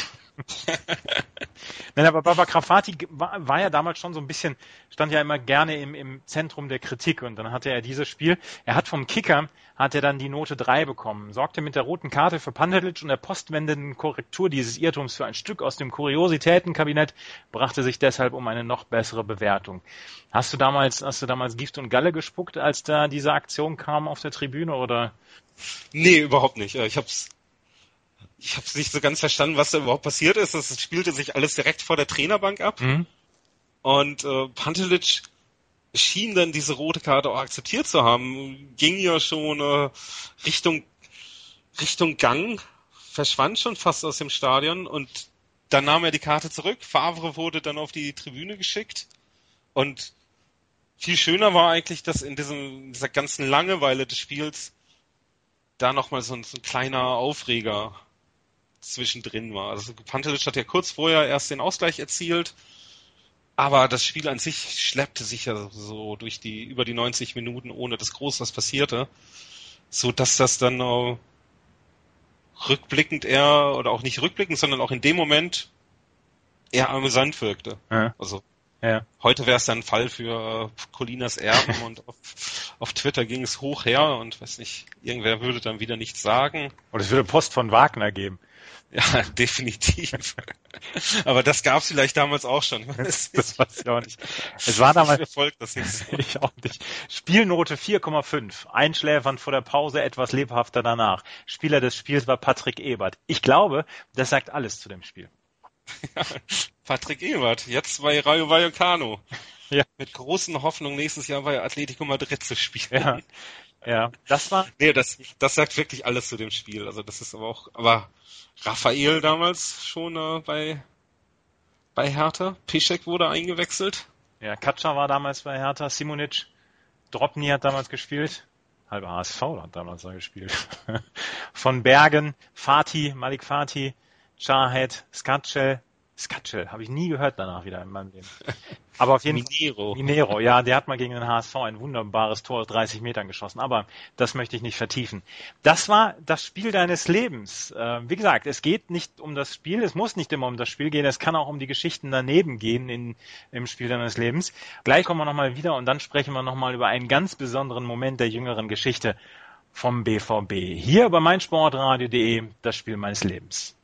Nein, aber Babak Rafati war ja damals schon so ein bisschen, stand ja immer gerne im Zentrum der Kritik und dann hatte er dieses Spiel. Er hat vom Kicker, hat er dann die Note 3 bekommen, sorgte mit der roten Karte für Pantelic und der postwendenden Korrektur dieses Irrtums für ein Stück aus dem Kuriositätenkabinett, brachte sich deshalb um eine noch bessere Bewertung. Hast du damals Gift und Galle gespuckt, als da diese Aktion kam auf der Tribüne, oder? Nee, überhaupt nicht. Ich hab's nicht so ganz verstanden, was da überhaupt passiert ist. Es spielte sich alles direkt vor der Trainerbank ab. Und Pantelic schien dann diese rote Karte auch akzeptiert zu haben. Ging ja schon Richtung Gang, verschwand schon fast aus dem Stadion und dann nahm er die Karte zurück. Favre wurde dann auf die Tribüne geschickt und viel schöner war eigentlich, dass in dieser ganzen Langeweile des Spiels da nochmal so ein kleiner Aufreger zwischendrin war. Also Pantelic hat ja kurz vorher erst den Ausgleich erzielt, aber das Spiel an sich schleppte sich ja so über die 90 Minuten, ohne dass groß was passierte, so dass das dann rückblickend oder auch nicht rückblickend, sondern auch in dem Moment eher amüsant wirkte. Ja. Also heute wäre es dann ein Fall für Colinas Erben und auf Twitter ging es hoch her und weiß nicht, irgendwer würde dann wieder nichts sagen. Oder es würde Post von Wagner geben. Ja, definitiv. Aber das gab's vielleicht damals auch schon. Das weiß ich auch nicht. Es war damals... Ich verfolge das nicht so. Ich auch nicht. Spielnote 4,5. Einschläfernd vor der Pause, etwas lebhafter danach. Spieler des Spiels war Patrick Ebert. Ich glaube, das sagt alles zu dem Spiel. Ja, Patrick Ebert, jetzt bei Rayo Vallecano. Ja. Mit großen Hoffnungen nächstes Jahr bei Atletico Madrid zu spielen. Ja, das war... Nee, das sagt wirklich alles zu dem Spiel. Also das ist aber Raphael damals schon bei Hertha. Piszczek wurde eingewechselt. Ja, Katscha war damals bei Hertha. Simonic, Drobny hat damals gespielt. Halber HSV hat damals da gespielt. Von Bergen, Malik Fatih, Chahed, Skatschel, Skatschel, habe ich nie gehört danach wieder in meinem Leben. Aber auf jeden Minero. Fall. Minero, ja, der hat mal gegen den HSV ein wunderbares Tor aus 30 Metern geschossen, aber das möchte ich nicht vertiefen. Das war das Spiel deines Lebens. Wie gesagt, es geht nicht um das Spiel, es muss nicht immer um das Spiel gehen, es kann auch um die Geschichten daneben gehen im Spiel deines Lebens. Gleich kommen wir nochmal wieder und dann sprechen wir nochmal über einen ganz besonderen Moment der jüngeren Geschichte vom BVB. Hier bei meinsportradio.de, das Spiel meines Lebens.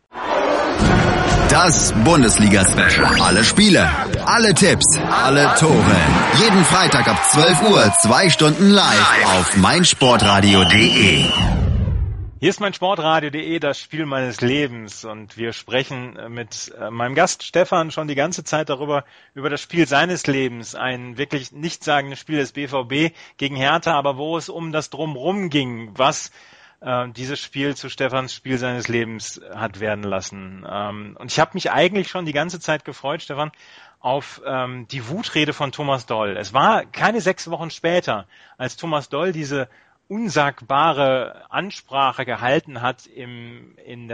Das Bundesliga-Special. Alle Spiele, alle Tipps, alle Tore. Jeden Freitag ab 12 Uhr, 2 Stunden live auf meinsportradio.de. Hier ist meinsportradio.de, das Spiel meines Lebens. Und wir sprechen mit meinem Gast Stefan schon die ganze Zeit darüber, über das Spiel seines Lebens. Ein wirklich nichtssagendes Spiel des BVB gegen Hertha, aber wo es um das Drumherum ging, was dieses Spiel zu Stefans Spiel seines Lebens hat werden lassen. Und ich habe mich eigentlich schon die ganze Zeit gefreut, Stefan, auf die Wutrede von Thomas Doll. Es war keine 6 Wochen später, als Thomas Doll diese unsagbare Ansprache gehalten hat im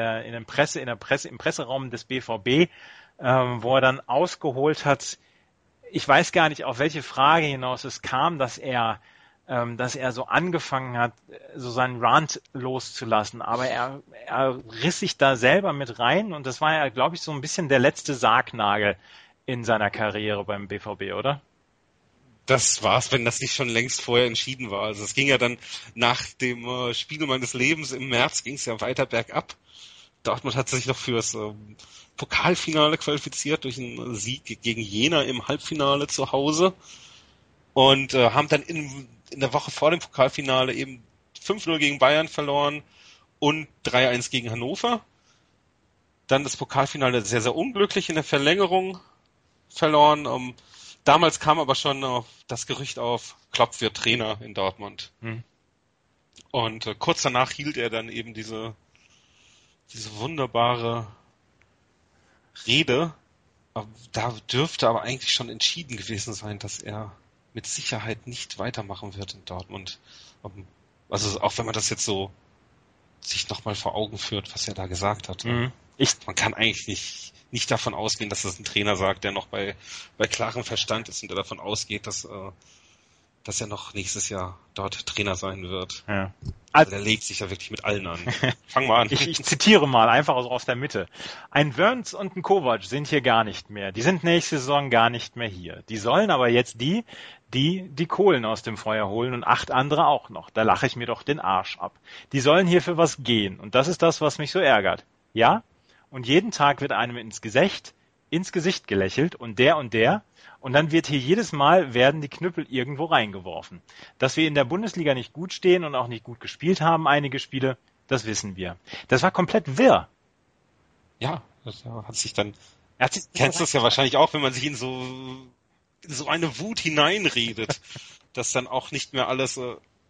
Presseraum des BVB, wo er dann ausgeholt hat. Ich weiß gar nicht, auf welche Frage hinaus es kam, dass er so angefangen hat, so seinen Rant loszulassen. Aber er riss sich da selber mit rein und das war ja, glaube ich, so ein bisschen der letzte Sargnagel in seiner Karriere beim BVB, oder? Das war's, wenn das nicht schon längst vorher entschieden war. Also es ging ja dann nach dem Spiel meines Lebens im März ging es ja weiter bergab. Dortmund hat sich noch fürs Pokalfinale qualifiziert durch einen Sieg gegen Jena im Halbfinale zu Hause und haben dann in der Woche vor dem Pokalfinale eben 5-0 gegen Bayern verloren und 3-1 gegen Hannover. Dann das Pokalfinale sehr, sehr unglücklich in der Verlängerung verloren. Damals kam aber schon das Gerücht auf, Klopp wird Trainer in Dortmund. Und kurz danach hielt er dann eben diese wunderbare Rede. Da dürfte aber eigentlich schon entschieden gewesen sein, dass er mit Sicherheit nicht weitermachen wird in Dortmund. Also auch wenn man das jetzt so sich nochmal vor Augen führt, was er da gesagt hat. Man kann eigentlich nicht davon ausgehen, dass das ein Trainer sagt, der noch bei klarem Verstand ist und der davon ausgeht, dass er noch nächstes Jahr dort Trainer sein wird. Ja. Also der legt sich ja wirklich mit allen an. Fang mal an. Ich zitiere mal, einfach aus der Mitte. Ein Wörns und ein Kovac sind hier gar nicht mehr. Die sind nächste Saison gar nicht mehr hier. Die sollen aber jetzt die Kohlen aus dem Feuer holen und 8 andere auch noch. Da lache ich mir doch den Arsch ab. Die sollen hier für was gehen. Und das ist das, was mich so ärgert. Ja? Und jeden Tag wird einem ins Gesicht gelächelt und der. Und dann wird hier jedes Mal werden die Knüppel irgendwo reingeworfen. Dass wir in der Bundesliga nicht gut stehen und auch nicht gut gespielt haben, einige Spiele, das wissen wir. Das war komplett wirr. Ja, das hat sich dann... Kennst du das ja wahrscheinlich auch, wenn man sich in so eine Wut hineinredet, dass dann auch nicht mehr alles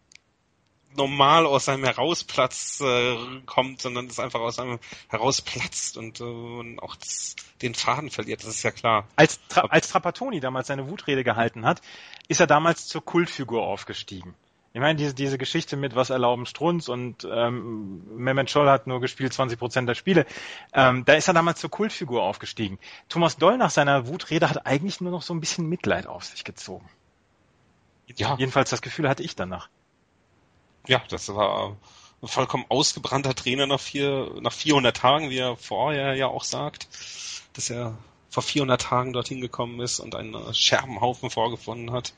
normal aus einem herausplatz kommt, sondern es einfach aus einem herausplatzt und auch den Faden verliert, das ist ja klar. Als Trapattoni damals seine Wutrede gehalten hat, ist er damals zur Kultfigur aufgestiegen. Ich meine, diese Geschichte mit was erlauben Strunz und Mehmet Scholl hat nur gespielt 20% der Spiele, da ist er damals zur Kultfigur aufgestiegen. Thomas Doll nach seiner Wutrede hat eigentlich nur noch so ein bisschen Mitleid auf sich gezogen. Ja. Jedenfalls das Gefühl hatte ich danach. Ja, das war ein vollkommen ausgebrannter Trainer nach 400 Tagen, wie er vorher ja auch sagt, dass er vor 400 Tagen dorthin gekommen ist und einen Scherbenhaufen vorgefunden hat,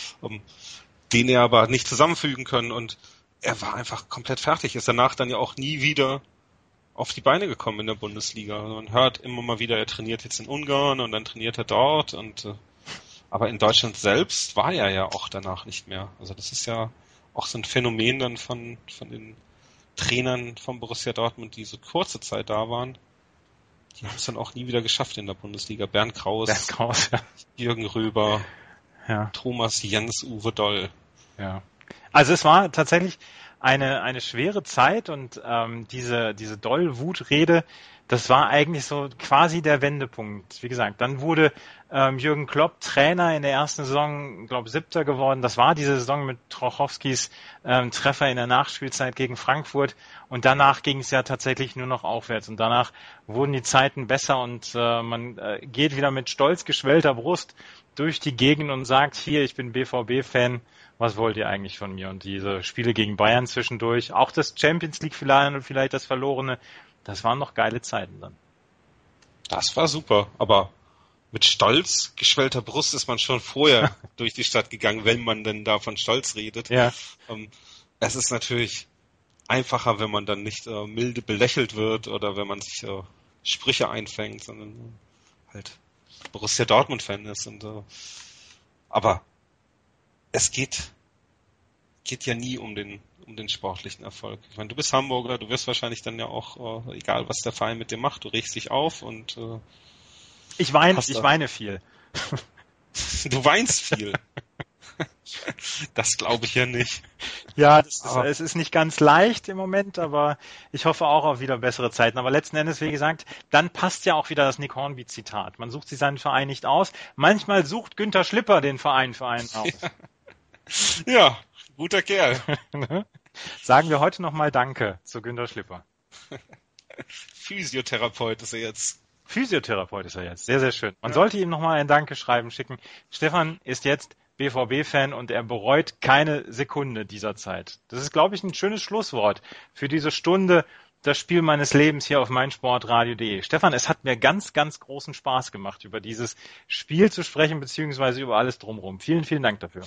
den er aber nicht zusammenfügen können, und er war einfach komplett fertig, ist danach dann ja auch nie wieder auf die Beine gekommen in der Bundesliga. Man hört immer mal wieder, er trainiert jetzt in Ungarn und dann trainiert er dort, aber in Deutschland selbst war er ja auch danach nicht mehr. Also das ist ja auch so ein Phänomen dann von den Trainern von Borussia Dortmund, die so kurze Zeit da waren. Die haben es dann auch nie wieder geschafft in der Bundesliga. Bernd Kraus, ja. Jürgen Röber, ja. Thomas Jens, Uwe Doll. Ja. Also es war tatsächlich eine schwere Zeit und diese Doll-Wutrede, das war eigentlich so quasi der Wendepunkt. Wie gesagt, dann wurde Jürgen Klopp Trainer in der ersten Saison, glaube 7. geworden. Das war diese Saison mit Trochowskis Treffer in der Nachspielzeit gegen Frankfurt. Und danach ging es ja tatsächlich nur noch aufwärts. Und danach wurden die Zeiten besser und man geht wieder mit stolz geschwellter Brust durch die Gegend und sagt, hier, ich bin BVB-Fan, was wollt ihr eigentlich von mir? Und diese Spiele gegen Bayern zwischendurch, auch das Champions League vielleicht das Verlorene, das waren noch geile Zeiten dann. Das war super, aber mit stolz geschwellter Brust ist man schon vorher durch die Stadt gegangen, wenn man denn da von Stolz redet. Ja. Es ist natürlich einfacher, wenn man dann nicht milde belächelt wird oder wenn man sich Sprüche einfängt, sondern halt Borussia Dortmund-Fan ist. Aber es geht ja nie um den sportlichen Erfolg. Ich meine, du bist Hamburger, du wirst wahrscheinlich dann ja auch, egal was der Verein mit dir macht, du regst dich auf und ich weine viel. Du weinst viel. Das glaube ich ja nicht. Ja, es ist nicht ganz leicht im Moment, aber ich hoffe auch auf wieder bessere Zeiten. Aber letzten Endes, wie gesagt, dann passt ja auch wieder das Nick Hornby-Zitat. Man sucht sich seinen Verein nicht aus. Manchmal sucht Günther Schlipper den Verein für einen aus. Ja, guter Kerl. Sagen wir heute nochmal Danke zu Günther Schlipper. Physiotherapeut ist er jetzt. Sehr, sehr schön. Man sollte ihm nochmal ein Dankeschreiben schicken. Stefan ist jetzt BVB-Fan und er bereut keine Sekunde dieser Zeit. Das ist, glaube ich, ein schönes Schlusswort für diese Stunde, das Spiel meines Lebens hier auf meinsportradio.de. Stefan, es hat mir ganz, ganz großen Spaß gemacht, über dieses Spiel zu sprechen, beziehungsweise über alles drumherum. Vielen, vielen Dank dafür.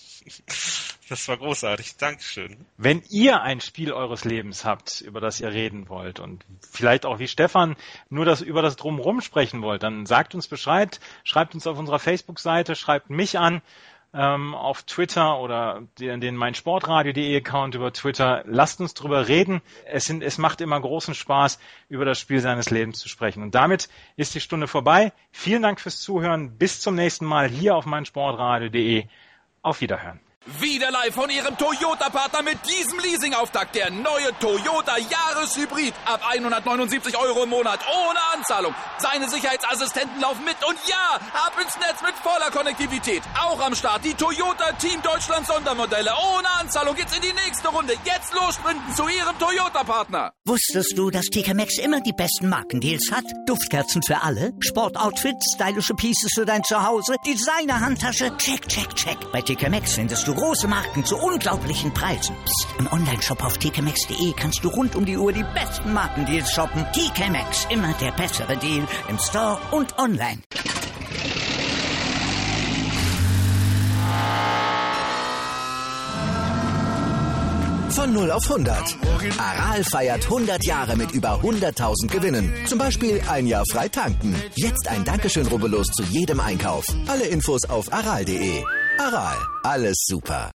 Das war großartig. Dankeschön. Wenn ihr ein Spiel eures Lebens habt, über das ihr reden wollt und vielleicht auch wie Stefan nur über das Drumherum sprechen wollt, dann sagt uns Bescheid, schreibt uns auf unserer Facebook-Seite, schreibt mich an auf Twitter oder den meinsportradio.de Account über Twitter. Lasst uns drüber reden. Es macht immer großen Spaß, über das Spiel seines Lebens zu sprechen. Und damit ist die Stunde vorbei. Vielen Dank fürs Zuhören. Bis zum nächsten Mal hier auf meinsportradio.de. Auf Wiederhören. Wieder live von Ihrem Toyota-Partner mit diesem Leasing-Auftakt. Der neue Toyota Jahreshybrid. Ab 179 € im Monat. Ohne Anzahlung. Seine Sicherheitsassistenten laufen mit. Und ja, ab ins Netz mit voller Konnektivität. Auch am Start die Toyota Team Deutschland Sondermodelle. Ohne Anzahlung geht's in die nächste Runde. Jetzt los sprinten zu Ihrem Toyota-Partner. Wusstest du, dass TK Maxx immer die besten Markendeals hat? Duftkerzen für alle, Sportoutfits, stylische Pieces für dein Zuhause, Designer-Handtasche, check, check, check. Bei TK Maxx findest du große Marken zu unglaublichen Preisen. Psst. Im Onlineshop auf tkmaxx.de kannst du rund um die Uhr die besten Markendeals shoppen. TK Maxx, immer der bessere Deal im Store und online. Von 0 auf 100. Aral feiert 100 Jahre mit über 100.000 Gewinnen. Zum Beispiel ein Jahr frei tanken. Jetzt ein Dankeschön, rubbellos zu jedem Einkauf. Alle Infos auf aral.de. Aral, alles super.